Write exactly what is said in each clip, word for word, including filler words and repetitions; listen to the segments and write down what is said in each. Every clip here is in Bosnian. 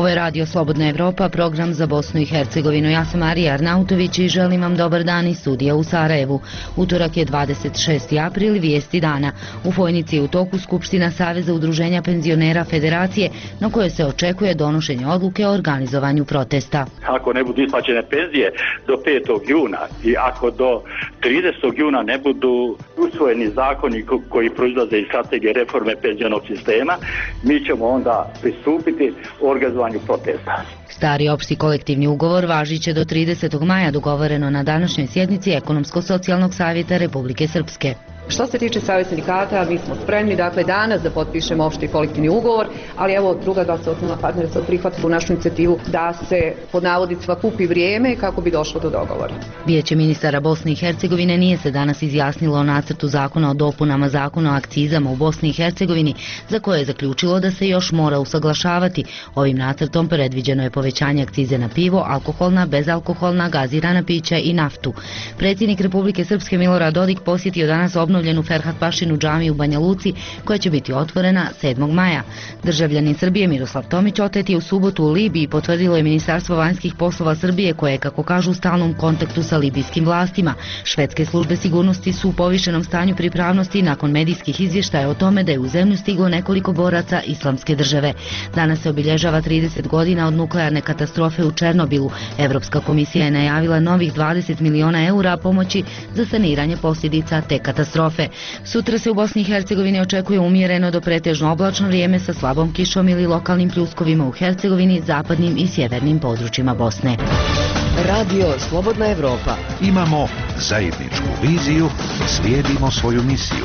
Ovo je Radio Slobodna Evropa, program za Bosnu i Hercegovinu. Ja sam Marija Arnautović i želim vam dobar dan iz studija u Sarajevu. Utorak je dvadeset šesti april, vijesti dana. U Fojnici je u toku Skupština Saveza udruženja penzionera Federacije, na kojoj se očekuje donošenje odluke o organizovanju protesta. Ako ne budu isplaćene penzije do petog juna i ako do tridesetog juna ne budu usvojeni zakoni koji proizlaze iz strategije reforme penzionog sistema, mi ćemo onda pristupiti organizovanju protesta. Stari opšti kolektivni ugovor važit će do tridesetog maja, dogovoreno na današnjoj sjednici Ekonomsko-socijalnog savjeta Republike Srpske. Što se tiče Saveza sindikata, mi smo spremni, dakle, danas da potpišemo opšti kolektivni ugovor, ali evo, druga dva socijalna partnera su prihvatila našu inicijativu da se pod navodnicima kupi vrijeme kako bi došlo do dogovora. Vijeće ministara Bosne i Hercegovine nije se danas izjasnilo o nacrtu zakona o dopunama zakona o akcizama u Bosni i Hercegovini, za koje je zaključilo da se još mora usaglašavati. Ovim nacrtom predviđeno je povećanje akcize na pivo, alkoholna, bezalkoholna, gazirana pića i naftu. Predsjednik Republike Srpske Milorad Dodik posjetio danas obnovljenu Ferhat Pašinu džamiju u Banja Luci, koja će biti otvorena sedmog maja. Državljanin Srbije Miroslav Tomić otet je u subotu u Libiji, potvrdilo je Ministarstvo vanjskih poslova Srbije, koje je, kako kažu, u stalnom kontaktu sa libijskim vlastima. Švedske službe sigurnosti su u povišenom stanju pripravnosti nakon medijskih izvještaja o tome da je u zemlju stiglo nekoliko boraca Islamske države. Danas se obilježava trideset godina od nuklearne katastrofe u Černobilu. Evropska komisija je najavila novih dvadeset miliona eura pomoći za saniranje posljedica te katastrofe. Sutra se u Bosni i Hercegovini očekuje umjereno do pretežno oblačno vrijeme sa slabom kišom ili lokalnim pljuskovima u Hercegovini, zapadnim i sjevernim područjima Bosne. Radio Slobodna Evropa. Imamo zajedničku viziju, slijedimo svoju misiju.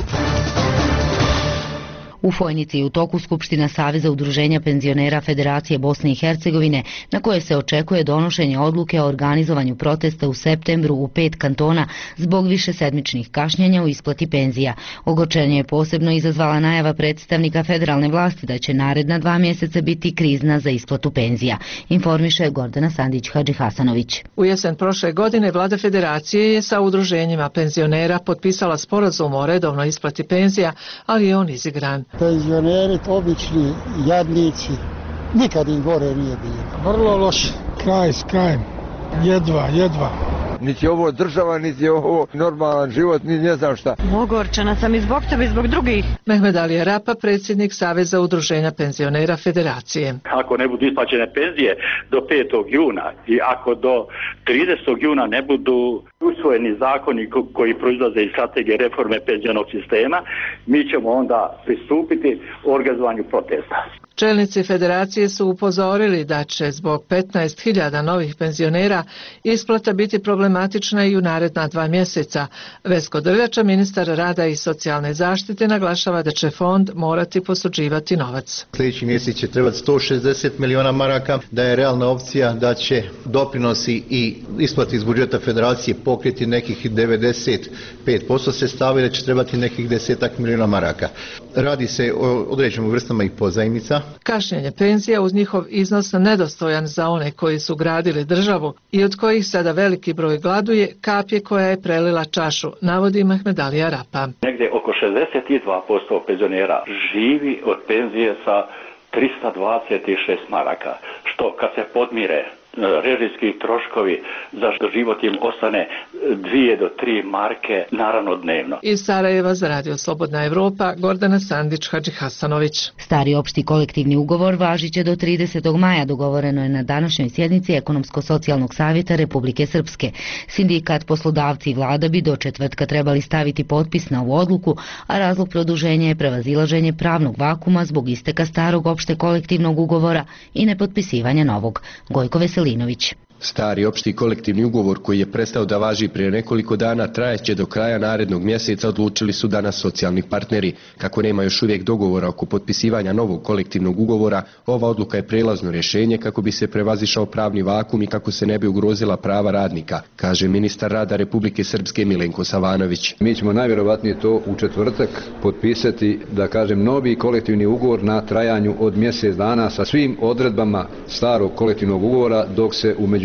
U Fojnici je u toku Skupština Saveza udruženja penzionera Federacije Bosne i Hercegovine, na koje se očekuje donošenje odluke o organizovanju protesta u septembru u pet kantona zbog višesedmičnih kašnjenja u isplati penzija. Ogorčenje je posebno izazvala najava predstavnika federalne vlasti da će naredna dva mjeseca biti krizna za isplatu penzija, informiše Gordana Sandić-Hadžihasanović. U jesen prošle godine vlada Federacije je sa udruženjima penzionera potpisala sporazum o redovnoj isplati penzija, ali je on izigran. Penzioneri, obični jadnici, nikad im gore nije bilo. Vrlo loše. Kraj s krajem. Jedva, jedva. Niti je ovo država, niti je ovo normalan život, ni ne znam šta. Ogorčena sam i zbog tebe i zbog drugih. Mehmed Ali Rapa, predsjednik Saveza udruženja penzionera Federacije. Ako ne budu isplaćene penzije do petog juna i ako do tridesetog juna ne budu usvojeni zakoni koji proizlaze iz strategije reforme penzionog sistema, mi ćemo onda pristupiti organizovanju protesta. Čelnici Federacije su upozorili da će zbog petnaest hiljada novih penzionera isplata biti problematična i u naredna dva mjeseca. Vesko Drljača, ministar rada i socijalne zaštite, naglašava da će fond morati posuđivati novac. Sljedeći mjesec će trebati sto šezdeset miliona maraka, da je realna opcija da će doprinosi i isplati iz budžeta Federacije pokriti nekih devedeset pet posto sredstava i da će trebati nekih desetak miliona maraka. Radi se o određenim vrstama i pozajmica. Kašnjenje penzija uz njihov iznos nedostojan za one koji su gradili državu i od kojih sada veliki broj gladuje, kap je koja je prelila čašu, navodi Mehmed Ali Rapa. Negdje oko šezdeset dva posto penzionera živi od penzije sa trista dvadeset šest maraka, što kad se podmire režijski troškovi za što život im ostane dvije do tri marke naravno dnevno. Iz Sarajeva za Radio Slobodna Evropa, Gordana Sandić-Hadžihasanović. Stari opšti kolektivni ugovor važit će do tridesetog maja, dogovoreno je na današnjoj sjednici Ekonomsko-socijalnog savjeta Republike Srpske. Sindikat, poslodavci i vlada bi do četvrtka trebali staviti potpis na ovu odluku, a razlog produženja je prevazilaženje pravnog vakuma zbog isteka starog opšte kolektivnog ugovora i nepotpisivanja novog. Gojko Veselinović. Stari opšti kolektivni ugovor koji je prestao da važi prije nekoliko dana trajeće do kraja narednog mjeseca, odlučili su danas socijalni partneri. Kako nema još uvijek dogovora oko potpisivanja novog kolektivnog ugovora, ova odluka je prijelazno rješenje kako bi se prevazišao pravni vakum i kako se ne bi ugrozila prava radnika, kaže ministar rada Republike Srpske Milenko Savanović. Mi ćemo najvjerovatnije to u četvrtak potpisati, da kažem, novi kolektivni ugovor na trajanju od mjesec dana sa svim odredbama starog kolektivnog ugovora, dok se u međuvremenu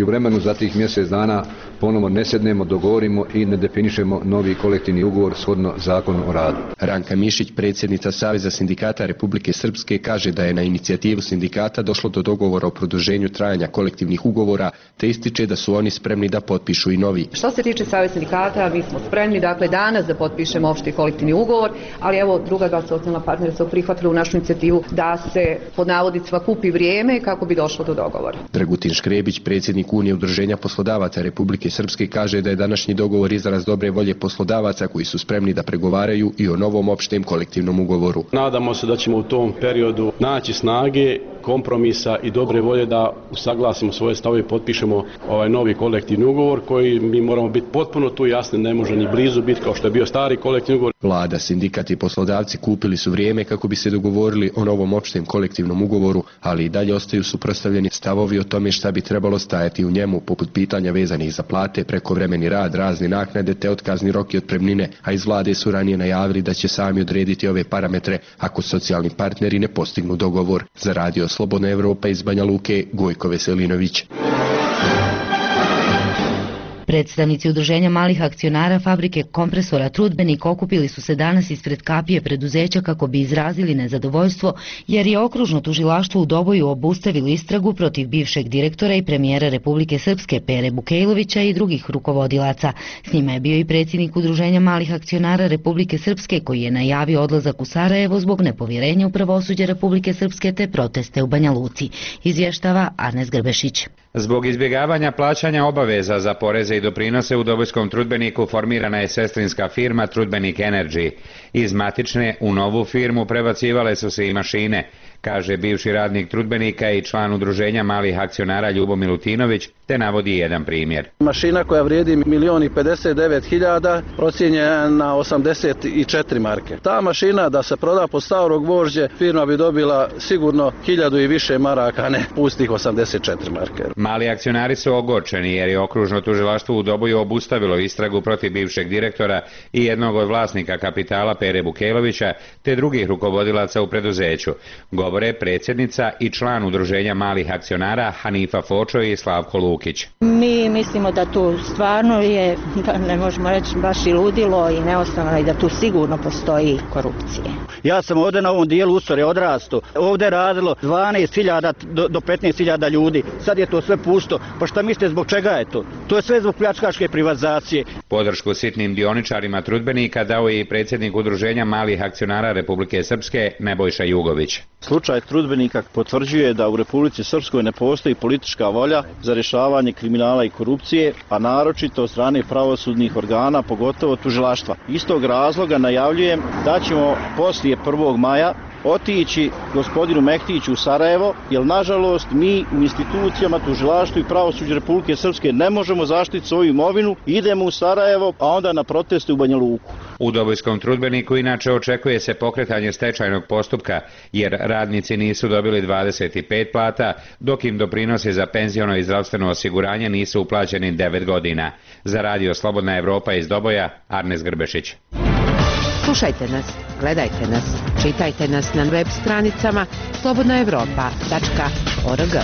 međuvremenu za tih mjesec dana ponovo ne sednemo, dogovorimo i ne definišemo novi kolektivni ugovor shodno Zakonu o radu. Ranka Mišić, predsjednica Saveza sindikata Republike Srpske, kaže da je na inicijativu sindikata došlo do dogovora o produženju trajanja kolektivnih ugovora, te ističe da su oni spremni da potpišu i novi. Što se tiče Saveza sindikata, mi smo spremni, dakle, danas da potpišemo opšti kolektivni ugovor, ali evo, druga dva socijalna partnera su prihvatili u našu inicijativu da se pod navodnicima kupi vrijeme kako bi došlo do dogovora. Dragutin Škrebić, predsjednik Unije udruženja poslodavaca Republike Srpske, kaže da je današnji dogovor izraz dobre volje poslodavaca koji su spremni da pregovaraju i o novom opštem kolektivnom ugovoru. Nadamo se da ćemo u tom periodu naći snage, kompromisa i dobre volje da usaglasimo svoje stavove i potpišemo ovaj novi kolektivni ugovor koji mi moramo biti potpuno tu jasni, ne može ni blizu biti kao što je bio stari kolektivni ugovor. Vlada, sindikat i poslodavci kupili su vrijeme kako bi se dogovorili o novom opštem kolektivnom ugovoru, ali i dalje ostaju suprotstavljeni stavovi o tome šta bi trebalo stajati u njemu, poput pitanja vezanih za plate, prekovremeni rad, razne naknade te otkazni rok i otpremnine, a iz vlade su ranije najavili da će sami odrediti ove parametre ako socijalni partneri ne postignu dogovor. Za Radio Slobodna Evropa iz Banja Luke, Gojko Veselinović. Predstavnici udruženja malih akcionara fabrike kompresora Trudbenik okupili su se danas ispred kapije preduzeća kako bi izrazili nezadovoljstvo jer je okružno tužilaštvo u Doboju obustavilo istragu protiv bivšeg direktora i premijera Republike Srpske Pere Bukejlovića i drugih rukovodilaca. S njima je bio i predsjednik udruženja malih akcionara Republike Srpske koji je najavio odlazak u Sarajevo zbog nepovjerenja u pravosuđe Republike Srpske te proteste u Banja Luci. Izvještava Arnes Grbešić. Zbog izbjegavanja plaćanja obaveza za poreze i doprinose u Dobojskom Trudbeniku formirana je sestrinska firma Trudbenik Energy. Iz matične u novu firmu prebacivale su se i mašine, kaže bivši radnik Trudbenika i član udruženja malih akcionara Ljubo Milutinović, te navodi jedan primjer. Mašina koja vrijedi milion i pedeset devet hiljada procijenjena na osamdeset četiri marke. Ta mašina da se proda po staro gvožđe, firma bi dobila sigurno hiljadu i više maraka, ne pustih osamdeset četiri marke. Mali akcionari su ogorčeni jer je okružno tužilaštvo u Doboju obustavilo istragu protiv bivšeg direktora i jednog od vlasnika kapitala Pere Bukejlovića te drugih rukovodilaca u preduzeću. Govore predsjednica i član udruženja malih akcionara Hanifa Fočo i Slavko Lukić. Mi mislimo da tu stvarno je, da ne možemo reći baš i ludilo i neosnovano i da tu sigurno postoji korupcije. Ja sam ovdje na ovom dijelu Usore odrasto. Ovdje je radilo dvanaest hiljada do petnaest hiljada ljudi. Sad je to sve pusto. Pa šta mislite zbog čega je to? To je sve zbog pljačkaške privatizacije. Podršku sitnim dioničarima Trudbenika dao je i predsjednik udruženja malih akcionara Republike Srpske Nebojša Jugović. Slučaj Trudbenika potvrđuje da u Republici Srpskoj ne postoji politička volja za rješavanje kriminala i korupcije, a naročito od strane pravosudnih organa, pogotovo tužilaštva. Istog razloga najavljujem da ćemo poslije prvog maja otići gospodinu Mehtiću u Sarajevo, jer nažalost mi u institucijama tužilaštva i pravosuđa Republike Srpske ne možemo zaštiti svoju imovinu, idemo u Sarajevo, a onda na proteste u Banja Luku. U Dobojskom Trudbeniku inače očekuje se pokretanje stečajnog postupka, jer radnici nisu dobili dvadeset pet plata, dok im doprinosi za penziono i zdravstveno osiguranje nisu uplaćeni devet godina. Za Radio Slobodna Evropa iz Doboja, Arnes Grbešić. Slušajte nas, gledajte nas, čitajte nas na web stranicama slobodna evropa tačka org.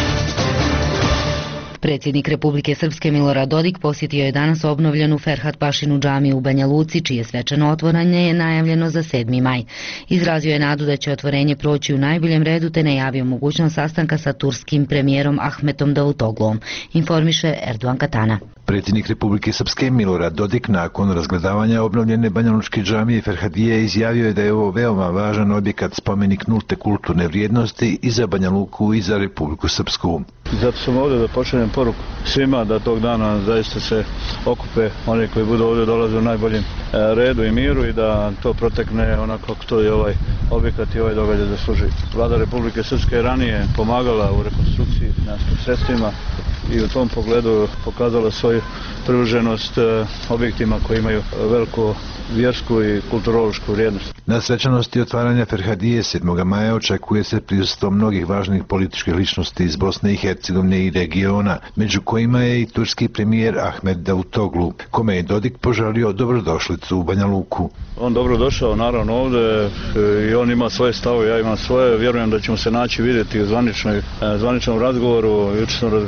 Predsjednik Republike Srpske Milorad Dodik posjetio je danas obnovljenu Ferhat Pašinu džamiju u Banja Luci, čije svečano otvaranje je najavljeno za sedmi maj. Izrazio je nadu da će otvorenje proći u najboljem redu te najavio mogućnost sastanka sa turskim premijerom Ahmetom Davutogluom, informiše Erdogan Katana. Predsjednik Republike Srpske Milorad Dodik nakon razgledavanja obnovljene banjalučke džamije Ferhadije izjavio je da je ovo veoma važan objekat, spomenik nulte kulturne vrijednosti i za Banja Luku i za Republiku Srpsku. Zato sam ovdje da počnem poruku svima da tog dana zaista se okupe oni koji budu ovdje dolaze u najboljem redu i miru i da to protekne onako kako to je ovaj objekat i ovaj događaj zaslužuje. Vlada Republike Srpske je ranije pomagala u rekonstrukciji finansijskim sredstvima i u tom pogledu pokazala svoju privrženost objektima koji imaju veliku vjersku i kulturološku vrijednost. Na svečanosti otvaranja Ferhadije sedmog maja očekuje se prisustvo mnogih važnih političkih ličnosti iz Bosne i Hercegovine i regiona, među kojima je i turski premijer Ahmet Davutoglu, kome je Dodik poželio dobrodošlicu u Banja Luku. On dobrodošao naravno ovdje i on ima svoje stavove, ja imam svoje, vjerujem da ćemo se naći vidjeti u zvaničnom razgovoru. Jučer sam razgovarao i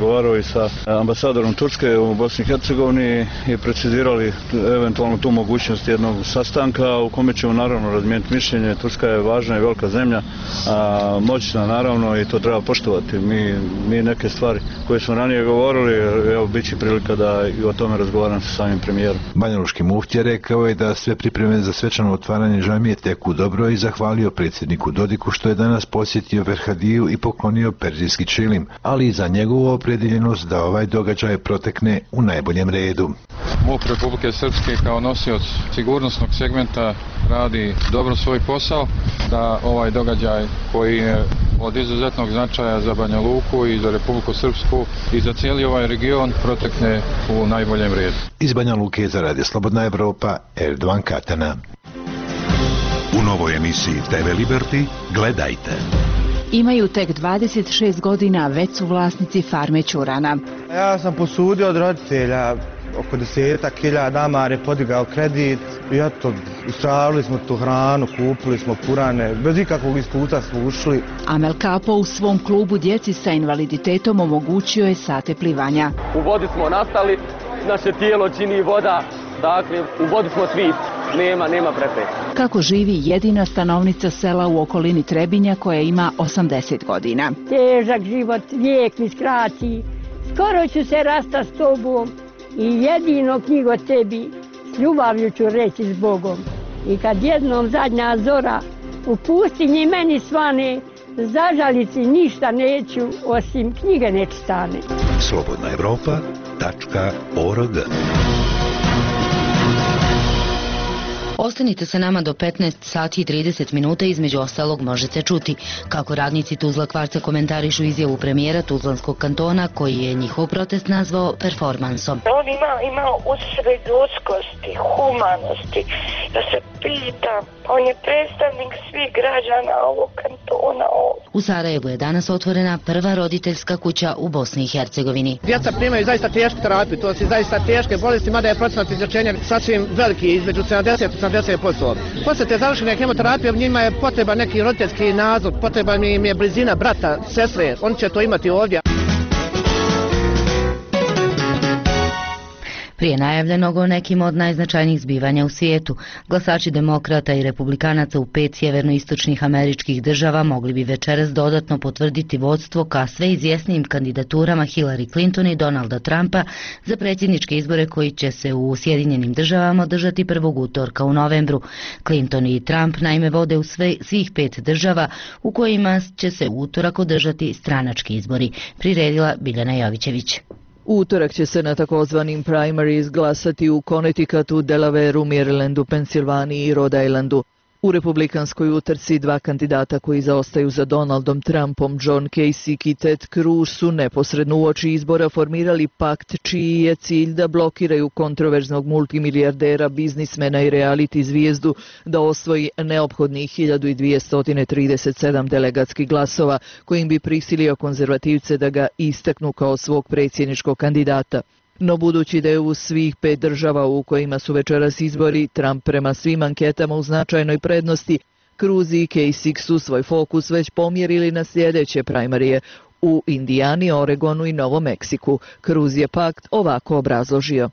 sa ambasadorom Turske u Bosni i Hercegovini i precizirali eventualno tu mogućnost jednog sastanka u kome ćemo naravno razmijeniti mišljenje. Turska je važna i velika zemlja, a moćna naravno i to treba poštovati. Mi, mi neke stvari koje smo ranije govorili, evo bit će prilika da i o tome razgovaram sa samim premijerom. Banjaluški muftija rekao je da sve pripreme za svečano otvaranje džamije teku dobro i zahvalio predsjedniku Dodiku što je danas posjetio Ferhadiju i poklonio perzijski čilim, ali i za njegovu opredjeljenost da ovaj događaj protekne u najboljem redu. MUP Republike Srpske kao nosioc sigurnosnog segmenta radi dobro svoj posao, da ovaj događaj koji je od izuzetnog značaja za Banja Luku i za Republiku Srpsku i za cijeli ovaj region protekne u najboljem redu. Iz Banja Luke za Radio Slobodna Evropa, Erdovan Katana. U novoj emisiji te ve Liberty gledajte. Imaju tek dvadeset šest godina, već su vlasnici farme ćurana. Ja sam posudio od roditelja oko desetak hiljada amar je podigao kredit i eto, istravili smo tu hranu, kupili smo purane, bez ikakvog isputa smo ušli. Amel Kapo u svom klubu djeci sa invaliditetom omogućio je sate plivanja. U vodi smo nastali, naše tijelo čini voda, dakle u vodi smo svi, nema, nema prepreka. Kako živi jedina stanovnica sela u okolini Trebinja koja ima osamdeset godina. Težak život, vijek mi skrati, skoro ću se rasta s tobom i jedino knjigo tebi s ljubavlju ću reći s Bogom. I kad jednom zadnja zora u pustinji meni svane, zažalici ništa neću osim knjige nečitane. Slobodna Evropa tačka org. Ostanite sa nama do petnaest sati i trideset minuta, između ostalog možete čuti kako radnici Tuzla Kvarca komentarišu izjavu premijera Tuzlanskog kantona koji je njihov protest nazvao performansom. On ima, ima u sebi ljudskosti, humanosti, da se pita, on je predstavnik svih građana ovog kantona. U Sarajevu je danas otvorena prva roditeljska kuća u Bosni i Hercegovini. Djeca primaju zaista tešku terapiju, to su zaista teške bolesti, mada je procenat izlječenja sasvim veliki, između sedamdeset do osamdeset posto. Posle te završene hemoterapije, njima je potreba neki roditeljski nadzor, potreba im je blizina brata, sestre, oni će to imati ovdje. Prije najavljenog o nekim od najznačajnijih zbivanja u svijetu, glasači demokrata i republikanaca u pet sjevernoistočnih američkih država mogli bi večeras dodatno potvrditi vodstvo ka sve izvjesnijim kandidaturama Hillary Clinton i Donalda Trumpa za predsjedničke izbore koji će se u Sjedinjenim državama održati prvog utorka u novembru. Clinton i Trump naime vode u sve, svih pet država u kojima će se u utorak održati stranački izbori, priredila Biljana Jovićević. U utorak će se na takozvanim primaries glasati u Connecticutu, Delawareu, Marylandu, Pensilvaniji i Rhode Islandu. U republikanskoj utrci dva kandidata koji zaostaju za Donaldom Trumpom, John Kasich i Ted Cruz, su neposredno uoči izbora formirali pakt čiji je cilj da blokiraju kontroverznog multimilijardera, biznismena i reality zvijezdu da osvoji neophodnih hiljadu dvjesto trideset sedam delegatskih glasova kojim bi prisilio konzervativce da ga istaknu kao svog predsjedničkog kandidata. No budući da je u svih pet država u kojima su večeras izbori Trump prema svim anketama u značajnoj prednosti, Cruz i Kasich su svoj fokus već pomjerili na sljedeće primarije u Indijani, Oregonu i Novom Meksiku. Cruz je pakt ovako obrazložio.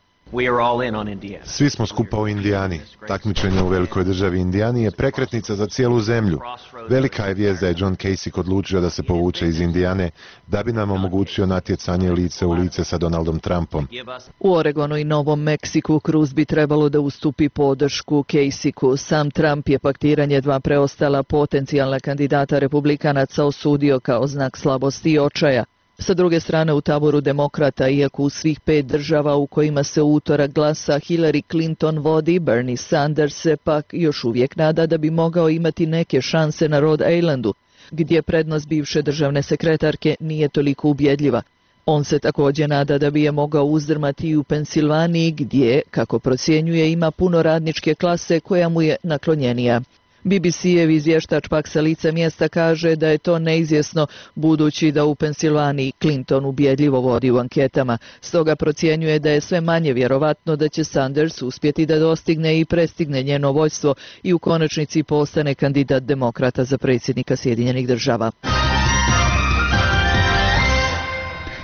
Svi smo skupa u Indijani. Takmičenje u velikoj državi Indijani je prekretnica za cijelu zemlju. Velika je vijest da je John Kasich odlučio da se povuče iz Indijane da bi nam omogućio natjecanje lice u lice sa Donaldom Trumpom. U Oregonu i Novom Meksiku Cruz bi trebalo da ustupi podršku Kasichu. Sam Trump je paktiranje dva preostala potencijalna kandidata republikanaca osudio kao znak slabosti i očaja. Sa druge strane, u taboru demokrata, iako u svih pet država u kojima se u utorak glasa Hillary Clinton vodi, Bernie Sanders se pak još uvijek nada da bi mogao imati neke šanse na Rhode Islandu, gdje prednost bivše državne sekretarke nije toliko ubjedljiva. On se također nada da bi je mogao uzdrmati i u Pensilvaniji, gdje, kako procjenjuje, ima puno radničke klase koja mu je naklonjenija. B B C-ev izvještač pak sa lica mjesta kaže da je to neizvjesno budući da u Pensilvaniji Clinton ubjedljivo vodi u anketama. Stoga procjenjuje da je sve manje vjerovatno da će Sanders uspjeti da dostigne i prestigne njeno vođstvo i u konačnici postane kandidat demokrata za predsjednika Sjedinjenih država.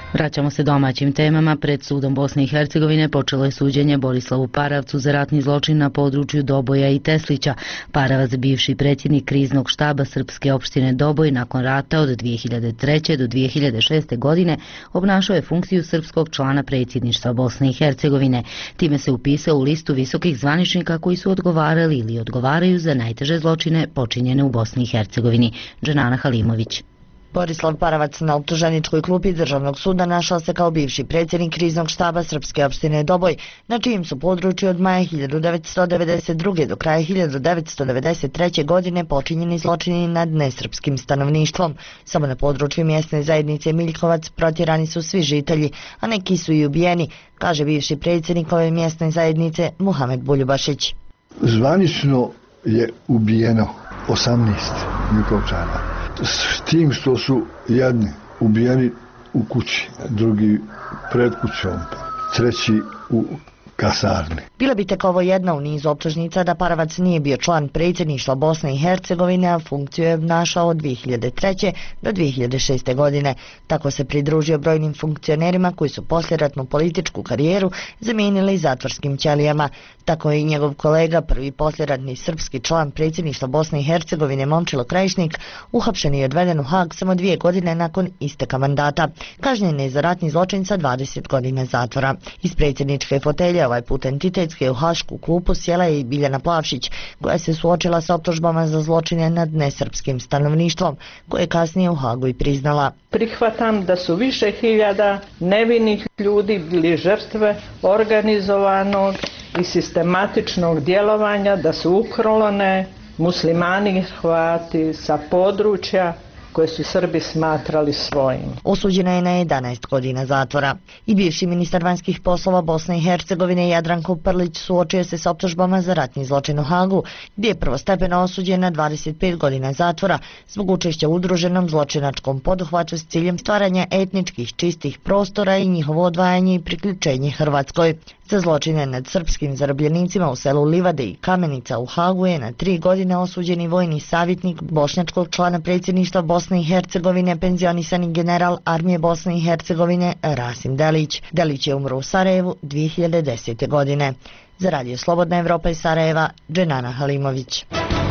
Vraćamo se domaćim temama. Pred sudom Bosne i Hercegovine počelo je suđenje Borislavu Paravcu za ratni zločin na području Doboja i Teslića. Paravac, bivši predsjednik kriznog štaba srpske opštine Doboj, nakon rata od dvije hiljade treće. do dvije hiljade šeste. godine obnašao je funkciju srpskog člana predsjedništva Bosne i Hercegovine. Time se upisao u listu visokih zvaničnika koji su odgovarali ili odgovaraju za najteže zločine počinjene u Bosni i Hercegovini. Dženana Halimović. Borislav Paravac na optuženičkoj klupi Državnog suda našao se kao bivši predsjednik kriznog štaba srpske opštine Doboj, na čijem su području od maja hiljadu devetsto devedeset druge. do kraja hiljadu devetsto devedeset treće. godine počinjeni zločini nad nesrpskim stanovništvom. Samo na području mjesne zajednice Miljkovac protjerani su svi žitelji, a neki su i ubijeni, kaže bivši predsjednik ove mjesne zajednice Muhamed Buljubašić. Zvanično je ubijeno osamnaest Miljkovčana. S tim što su jedni ubijeni u kući, drugi pred kućom, treći u kasarni. Bila bi tek ovo jedna u nizu optužnica da Paravac nije bio član predsjedništva Bosne i Hercegovine, a funkciju je obnašao od dvije hiljade treće. do dvije hiljade šeste. godine. Tako se pridružio brojnim funkcionerima koji su poslijeratnu političku karijeru zamijenili zatvorskim ćelijama. Tako je i njegov kolega, prvi poslijeratni srpski član predsjedništva Bosne i Hercegovine Momčilo Krajišnik, uhapšen i odveden u Hag samo dvije godine nakon isteka mandata. Kažnjen je za ratni zločin sa dvadeset godina zatvora. Iz predsjedničke fotelje ovaj put entitetske u hašku klupu sjela je i Biljana Plavšić, koja se suočila sa optužbama za zločine nad nesrpskim stanovništvom, koje je kasnije u Hagu i priznala. Prihvatam da su više hiljada nevinih ljudi bili žrtve organizovanog i sistematičnog djelovanja, da su ukrolone muslimani i Hrvati sa područja koje su Srbi smatrali svojim. Osuđena je na jedanaest godina zatvora. I bivši ministar vanjskih poslova Bosne i Hercegovine Jadranko Prlić suočio se s optužbama za ratni zločin u Hagu, gdje je prvostepeno osuđen na dvadeset pet godina zatvora zbog učešća u udruženom zločinačkom poduhvatu s ciljem stvaranja etničkih čistih prostora i njihovo odvajanje i priključenje Hrvatskoj. Za zločine nad srpskim zarobljenicima u selu Livade i Kamenica u Hagu je na tri godine osuđeni vojni savjetnik bošnjačkog člana predsjedništva Bosne i Hercegovine, penzionisani general armije Bosne i Hercegovine Rasim Delić. Delić je umro u Sarajevu dvije hiljade desete. godine. Za Radio Slobodna Evropa iz Sarajeva, Dženana Halimović.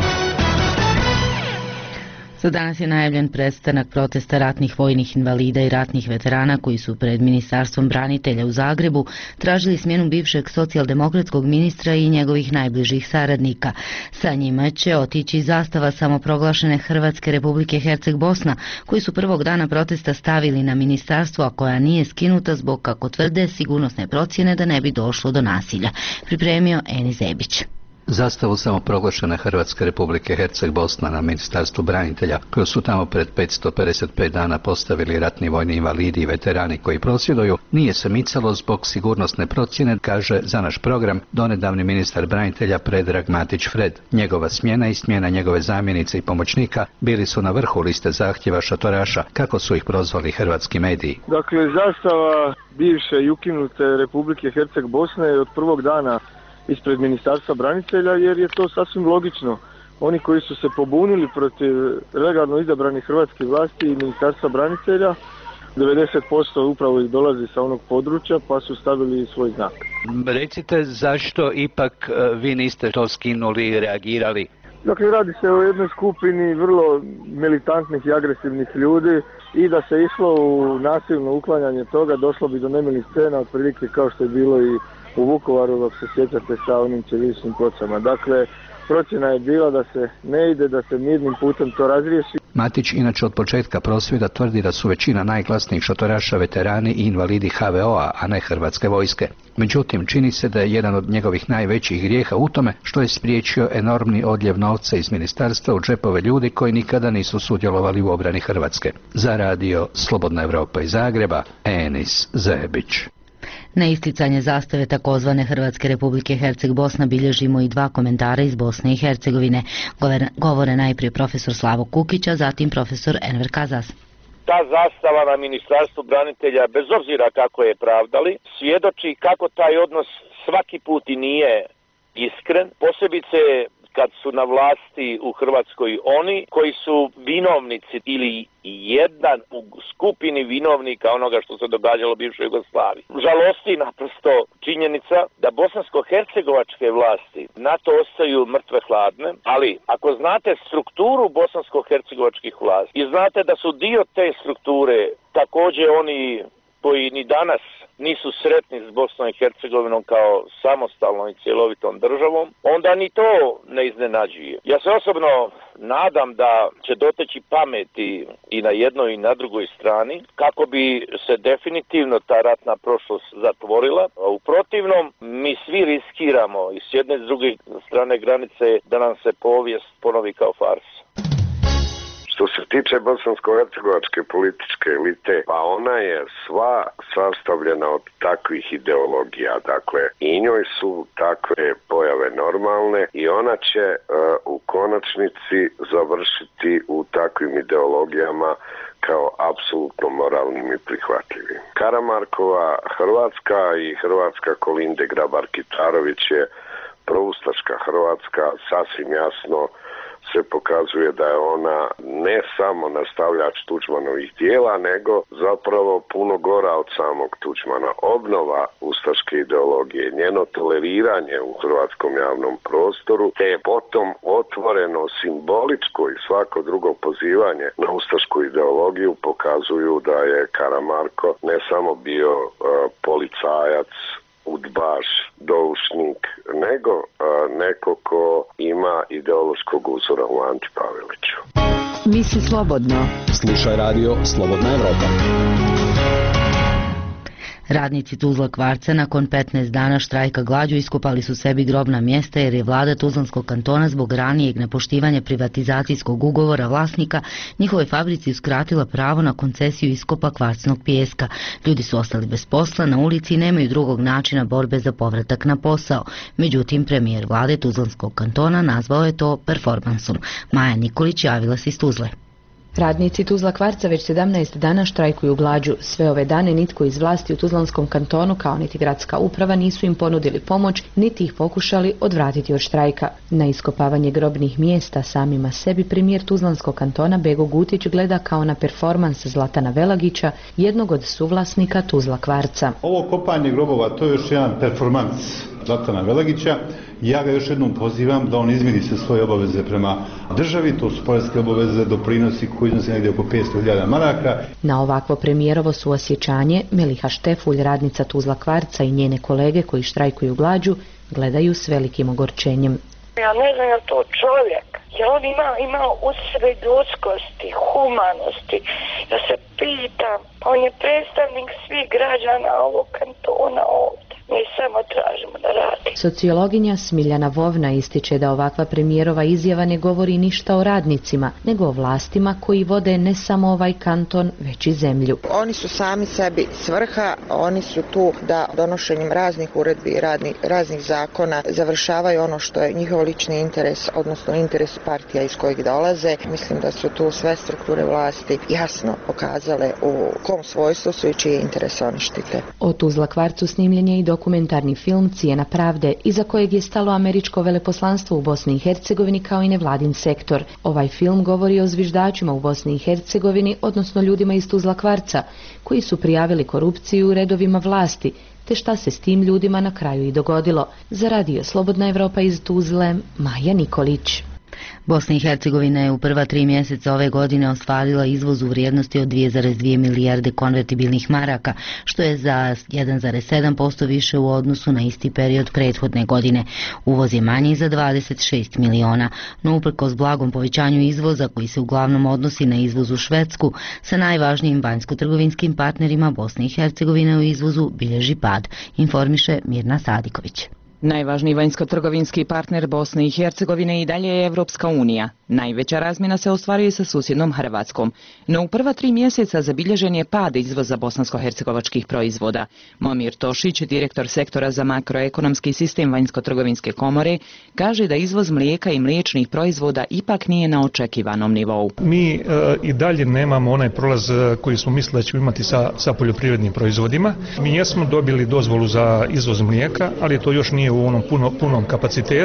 Za danas je najavljen prestanak protesta ratnih vojnih invalida i ratnih veterana koji su pred Ministarstvom branitelja u Zagrebu tražili smjenu bivšeg socijaldemokratskog ministra i njegovih najbližih saradnika. Sa njima će otići zastava samoproglašene Hrvatske Republike Herceg-Bosna, koji su prvog dana protesta stavili na ministarstvo, a koja nije skinuta zbog, kako tvrde, sigurnosne procjene da ne bi došlo do nasilja. Pripremio Eni Zebić. Zastavu samoproglašene Hrvatske Republike Herceg-Bosna na Ministarstvu branitelja, koju su tamo pred petsto pedeset pet dana postavili ratni vojni invalidi i veterani koji prosvjeduju, nije se micalo zbog sigurnosne procjene, kaže za naš program donedavni ministar branitelja Predrag Matić Fred. Njegova smjena i smjena njegove zamjenice i pomoćnika bili su na vrhu liste zahtjeva šatoraša, kako su ih prozvali hrvatski mediji. Dakle, zastava bivše i ukinute Republike Herceg-Bosne je od prvog dana ispred Ministarstva branitelja, jer je to sasvim logično. Oni koji su se pobunili protiv legalno izabranih hrvatskih vlasti i Ministarstva branitelja, devedeset posto upravo ih dolazi sa onog područja, pa su stavili svoj znak. Recite, zašto ipak vi niste to skinuli i reagirali? Dakle, radi se o jednoj skupini vrlo militantnih i agresivnih ljudi i da se išlo u nasilno uklanjanje toga, došlo bi do nemilih scena, otprilike kao što je bilo i u Vukovaru, dok se sjećate sa onim ćiriličnim pločama. Dakle, procjena je bila da se ne ide, da se mirnim putem to razriješi. Matić inače od početka prosvjeda tvrdi da su većina najglasnijih šatoraša veterani i invalidi ha ve o-a, a ne Hrvatske vojske. Međutim, čini se da je jedan od njegovih najvećih grijeha u tome što je spriječio enormni odljev novca iz ministarstva u džepove ljudi koji nikada nisu sudjelovali u obrani Hrvatske. Za Radio Slobodna Evropa iz Zagreba, Enis Zebić. Na isticanje zastave takozvane Hrvatske Republike Herceg-Bosna bilježimo i dva komentara iz Bosne i Hercegovine. Govore najprije profesor Slavo Kukić, a zatim profesor Enver Kazas. Ta zastava na Ministarstvu branitelja, bez obzira kako je pravdali, svjedoči kako taj odnos svaki put i nije iskren. Posebice od kad su na vlasti u Hrvatskoj oni koji su vinovnici ili jedan u skupini vinovnika onoga što se događalo u bivšoj Jugoslaviji. Žalosti naprosto činjenica da bosansko-hercegovačke vlasti na to ostaju mrtve hladne, ali ako znate strukturu bosansko-hercegovačkih vlasti i znate da su dio te strukture također oni koji ni danas nisu sretni s Bosnom i Hercegovinom kao samostalnom i cjelovitom državom, onda ni to ne iznenađuje. Ja se osobno nadam da će doteći pameti i na jednoj i na drugoj strani kako bi se definitivno ta ratna prošlost zatvorila, a u protivnom mi svi riskiramo i s jedne i s druge strane granice da nam se povijest ponovi kao farsa. Što se tiče bosansko-hercegovačke političke elite, pa ona je sva sastavljena od takvih ideologija. Dakle, i njoj su takve pojave normalne i ona će uh, u konačnici završiti u takvim ideologijama kao apsolutno moralnim i prihvatljivim. Karamarkova Hrvatska i Hrvatska Kolinde Grabar-Kitarović je proustaška Hrvatska, sasvim jasno se pokazuje da je ona ne samo nastavljač Tuđmanovih dijela, nego zapravo puno gora od samog Tuđmana. Obnova ustaške ideologije, njeno toleriranje u hrvatskom javnom prostoru, te potom otvoreno simboličko i svako drugo pozivanje na ustašku ideologiju pokazuju da je Karamarko ne samo bio uh, policajac, udbaš, doušnik, nego a, neko ko ima ideološkog uzora u Anti Paveliću. Misli slobodno. Slušaj radio Slobodna Evropa. Radnici Tuzla Kvarca nakon petnaest dana štrajka glađu iskopali su sebi grobna mjesta jer je vlada Tuzlanskog kantona zbog ranijeg nepoštivanja privatizacijskog ugovora vlasnika njihovoj fabrici uskratila pravo na koncesiju iskopa kvarcnog pijeska. Ljudi su ostali bez posla, na ulici i nemaju drugog načina borbe za povratak na posao. Međutim, premijer vlade Tuzlanskog kantona nazvao je to performansom. Maja Nikolić javila se iz Tuzle. Radnici Tuzla Kvarca već sedamnaest dana štrajkuju glađu. Sve ove dane nitko iz vlasti u Tuzlanskom kantonu, kao niti gradska uprava, nisu im ponudili pomoć, niti ih pokušali odvratiti od štrajka. Na iskopavanje grobnih mjesta samima sebi premijer Tuzlanskog kantona Bego Gutić gleda kao na performans Zlatana Velagića, jednog od suvlasnika Tuzla Kvarca. Ovo kopanje grobova, to je još jedan performans Zlatana Velagića. Ja ga još jednom pozivam da on izmiri se svoje obaveze prema državi, to su poreske obaveze, doprinosi koji iznose negdje oko petsto hiljada maraka. Na ovakvo premijerovo suosjećanje Meliha Štefulj, radnica Tuzla Kvarca, i njene kolege koji štrajkuju glađu gledaju s velikim ogorčenjem. Ja ne znam je to čovjek, jer on ima, ima u sebe ljudskosti, humanosti. Ja se pitam, on je predstavnik svih građana ovog kantona ovdje. Mi samo tražimo da radi. Sociologinja Smiljana Vovna ističe da ovakva premijerova izjava ne govori ništa o radnicima, nego o vlastima koji vode ne samo ovaj kanton, već i zemlju. Oni su sami sebi svrha, oni su tu da donošenjem raznih uredbi i radni, raznih zakona završavaju ono što je njihov lični interes, odnosno interes partija iz kojih dolaze. Mislim da su tu sve strukture vlasti jasno pokazale u kom svojstvu su i čije interese oni štite. O Tuzla Kvarcu snimljen je i dokumentarni film Cijena pravde, iza kojeg je stalo američko veleposlanstvo u Bosni i Hercegovini kao i nevladin sektor. Ovaj film govori o zviždačima u Bosni i Hercegovini, odnosno ljudima iz Tuzla Kvarca, koji su prijavili korupciju u redovima vlasti, te šta se s tim ljudima na kraju i dogodilo. Za radio Slobodna Evropa iz Tuzle, Maja Nikolić. Bosna i Hercegovina je u prva tri mjeseca ove godine ostvarila izvoz u vrijednosti od dvije zarez dvije milijarde konvertibilnih maraka, što je za jedan zarez sedam posto više u odnosu na isti period prethodne godine. Uvoz je manji za dvadeset šest miliona, no uprkos blagom povećanju izvoza, koji se uglavnom odnosi na izvoz u Švedsku, sa najvažnijim vanjsko-trgovinskim partnerima Bosne i Hercegovine u izvozu bilježi pad, informiše Mirna Sadiković. Najvažniji vanjsko-trgovinski partner Bosne i Hercegovine i dalje je Evropska unija. Najveća razmjena se ostvaruje sa susjednom Hrvatskom. No u prva tri mjeseca zabilježen je pad izvoza bosansko-hercegovačkih proizvoda. Momir Tošić, direktor sektora za makroekonomski sistem vanjsko-trgovinske komore, kaže da izvoz mlijeka i mliječnih proizvoda ipak nije na očekivanom nivou. Mi e, i dalje nemamo onaj prolaz koji smo mislili da ćemo imati sa, sa poljoprivrednim proizvodima. Mi jesmo dobili dozvolu za izvoz mlijeka, ali to još nije u onom puno, punom kapacitetu.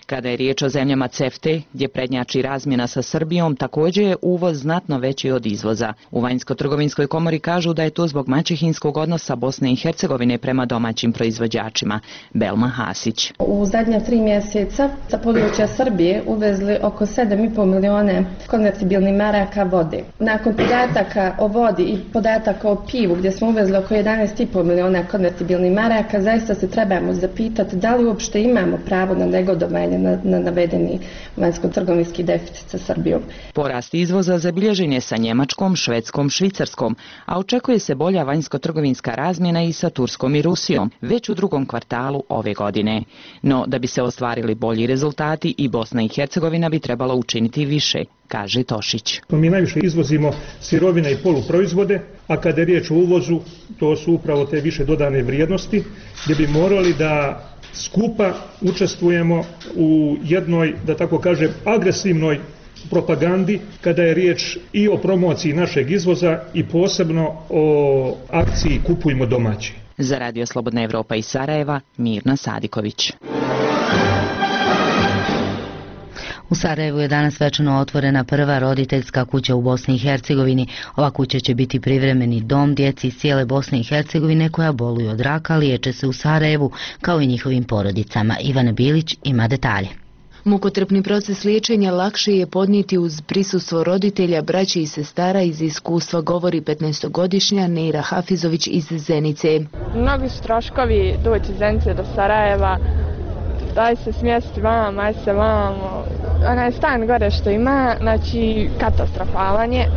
Kada je riječ o zemljama C E F T E, gdje prednjači razmjena sa Srbijom, također je uvoz znatno veći od izvoza. U Vanjsko-trgovinskoj komori kažu da je to zbog maćehinskog odnosa Bosne i Hercegovine prema domaćim proizvođačima. Belma Hasić. U zadnja tri mjeseca sa područja Srbije uvezli oko sedam i pol miliona konvertibilnih maraka vode. Nakon podataka o vodi i podataka o pivu gdje smo uvezli oko jedanaest i pol miliona konvertibilnih maraka, zaista se trebamo zapitati da li uopšte imamo pravo na negodovanje na, na navedeni vanjsko-trgovinski deficit sa Srbijom. Porast izvoza zabilježen je sa Njemačkom, Švedskom, Švicarskom, a očekuje se bolja vanjsko-trgovinska razmjena i sa Turskom i Rusijom, već u drugom kvartalu ove godine. No, da bi se ostvarili bolji rezultati i Bosna i Hercegovina bi trebala učiniti više, kaže Tošić. Mi najviše izvozimo sirovine i poluproizvode, a kada je riječ o uvozu, to su upravo te više dodane vrijednosti, gdje bi morali da skupa učestvujemo u jednoj, da tako kažem, agresivnoj propagandi kada je riječ i o promociji našeg izvoza i posebno o akciji Kupujmo domaći. Za Radio Slobodna Evropa iz Sarajeva, Mirna Sadiković. U Sarajevu je danas svečano otvorena prva roditeljska kuća u Bosni i Hercegovini. Ova kuća će biti privremeni dom djeci iz cijele Bosne i Hercegovine koja boluju od raka, liječe se u Sarajevu, kao i njihovim porodicama. Ivana Bilić ima detalje. Mukotrpni proces liječenja lakše je podnijeti uz prisustvo roditelja, braće i sestara. Iz iskustva govori petnaestogodišnja Neira Hafizović iz Zenice. Mnogi su troškovi doći iz Zenice do Sarajeva, daj se smjesti vam, aj se vam, onaj stan gore što ima, znači katastrofalan je.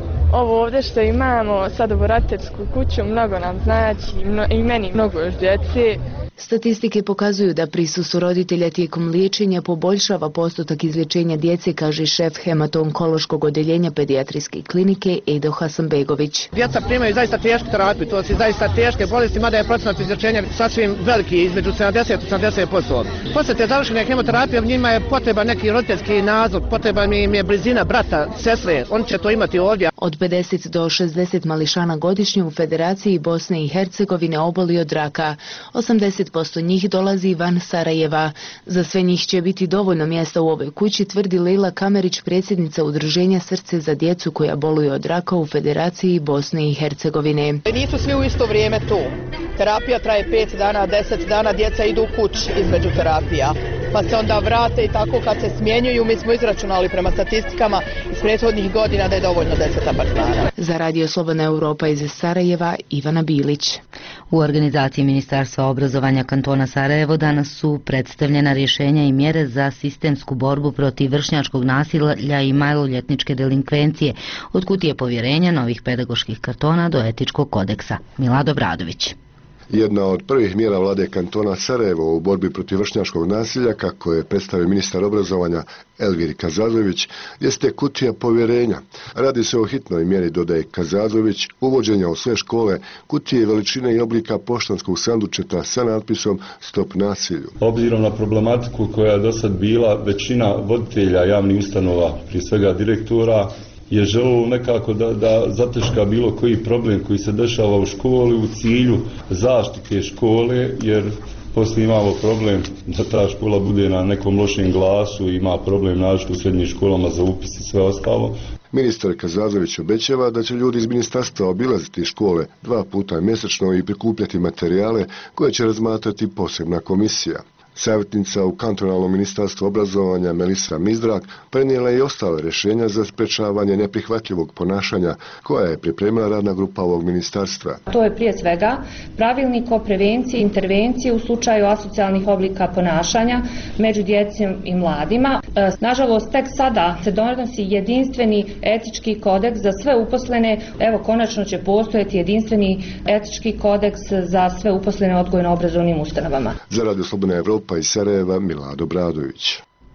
Ovo ovdje što imamo, sad ovu roditeljsku kuću, mnogo nam znači i meni mnogo još djeci. Statistike pokazuju da prisustvo roditelja tijekom liječenja poboljšava postotak izlječenja djece, kaže šef hemato-onkološkog odjeljenja pedijatrijske klinike Edo Hasanbegović. Djeca primaju zaista tešku terapiju, to su zaista teške bolesti, mada je procenat izlječenja sasvim veliki, između sedamdeset do sedamdeset posto. Posle te završene hemoterapije njima je potreban neki roditeljski nadzor, potreban im je blizina brata, sestre, on će to imati ovdje. Od pedeset do šezdeset mališana godišnje u Federaciji Bosne i Hercegovine oboli od raka. osamdeset posto njih dolazi van Sarajeva. Za sve njih će biti dovoljno mjesta u ovoj kući, tvrdi Lejla Kamerić, predsjednica udruženja Srce za djecu koja boluje od raka u Federaciji Bosne i Hercegovine. Nisu svi u isto vrijeme tu. Terapija traje pet dana, deset dana, djeca idu u kući između terapija. Pa se onda vrate i tako kad se smjenjuju, mi smo izračunali prema statistikama iz prethodnih godina da je dovoljno deset apartmana. Za Radio Slobodna Evropa iz Sarajeva, Ivana Bilić. U organizaciji Ministarstva obrazovanja kantona Sarajevo danas su predstavljena rješenja i mjere za sistemsku borbu protiv vršnjačkog nasilja i maloljetničke delinkvencije, od kutije povjerenja, novih pedagoških kartona do etičkog kodeksa. Milado Bradović. Jedna od prvih mjera vlade kantona Sarajevo u borbi protiv vršnjačkog nasilja, kako je predstavio ministar obrazovanja Elvir Kazazović, jeste kutija povjerenja. Radi se o hitnoj mjeri, dodaje Kazazović, uvođenja u sve škole kutije veličine i oblika poštanskog sandučeta sa natpisom Stop nasilju. Obzirom na problematiku koja je do sad bila, većina voditelja javnih ustanova, prije svega direktora, je želilo nekako da, da zateška bilo koji problem koji se dešava u školi u cilju zaštite škole, jer poslije imamo problem da ta škola bude na nekom lošem glasu, ima problem naročito u srednjim školama za upis i sve ostalo. Ministar Kazazović obećava da će ljudi iz ministarstva obilaziti škole dva puta mjesečno i prikupljati materijale koje će razmatrati posebna komisija. Savjetnica u kantonalnom ministarstvu obrazovanja Melisa Mizdrak prenijela i ostale rješenja za sprečavanje neprihvatljivog ponašanja koja je pripremila radna grupa ovog ministarstva. To je prije svega pravilnik o prevenciji i intervenciji u slučaju asocijalnih oblika ponašanja među djecom i mladima. Nažalost, tek sada se donosi jedinstveni etički kodeks za sve uposlene. Evo, konačno će postojati jedinstveni etički kodeks za sve uposlene u odgojno-obrazovnim ustanovama. Za Radio Slobodna Evropa iz Sarajeva, Milado Bradović.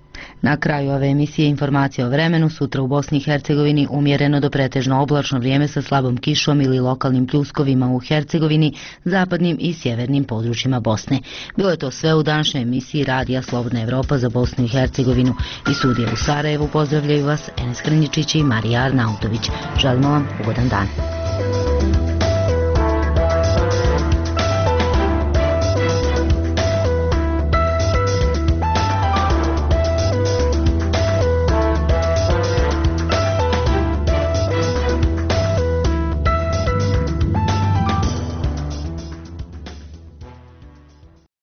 Na kraju ove emisije informacije o vremenu. Sutra u Bosni i Hercegovini umjereno do pretežno oblačno vrijeme sa slabom kišom ili lokalnim pljuskovima u Hercegovini, zapadnim i sjevernim područjima Bosne. Bilo je to sve u današnjoj emisiji Radija Slobodna Evropa za Bosnu i Hercegovinu. I studija u Sarajevu pozdravljaju vas Enes Krnjičić i Marija Arnautović. Želimo vam ugodan dan.